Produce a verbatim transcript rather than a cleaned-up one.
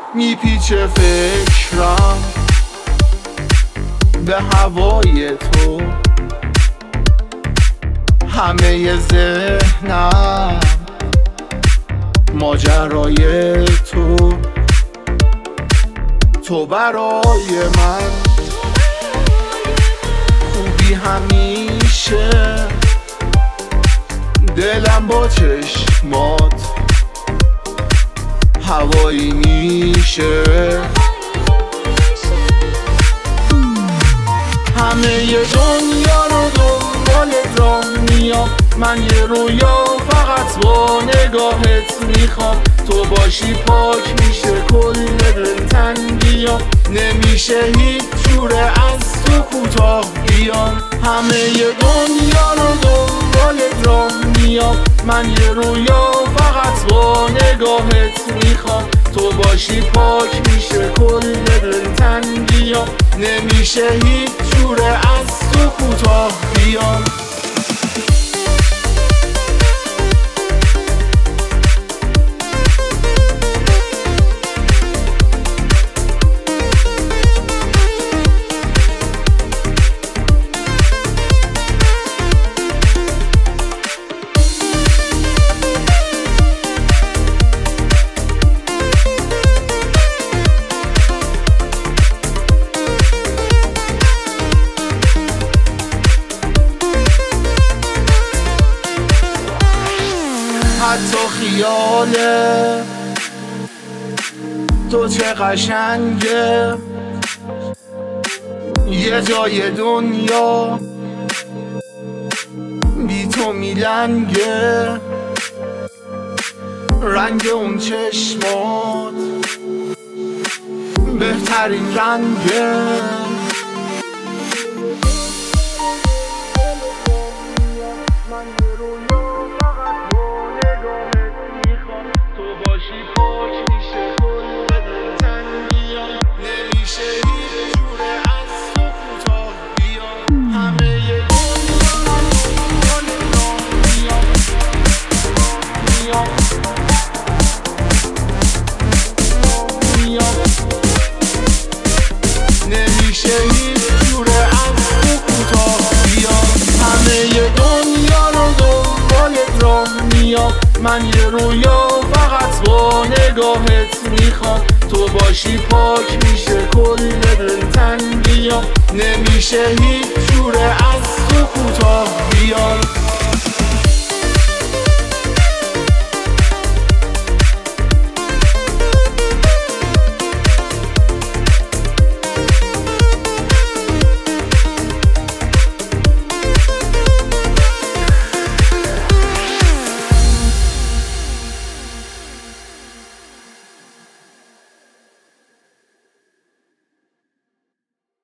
میپیچه فکرم به هوای تو، همه ذهنم ماجرای تو. تو برای من خوبی همیشه، دلم با چشمات هوایی میشه. همه دنیا رو دنبالت را میام، من یه رویا فقط با نگاهت میخوام. تو باشی پاک میشه کل دلتنگیام، نمیشه هیچ جوره از تو کوتاه بیام. همه دنیا رو دنبالت را میام، من یه رویا فقط با نگاهت میخوام. تو باشی پاک میشه کل دلتنگیام، نمیشه هیچ جوره از تو کوتاه بیام. حتی خیاله تو چه قشنگه، یه جای دنیا بی تو میلنگه. رنگ اون چشمات بهترین رنگه. من یه رویا فقط با نگاهت میخوام. تو باشی پاک میشه کل دلتنگیام، نمیشه هیچ جوره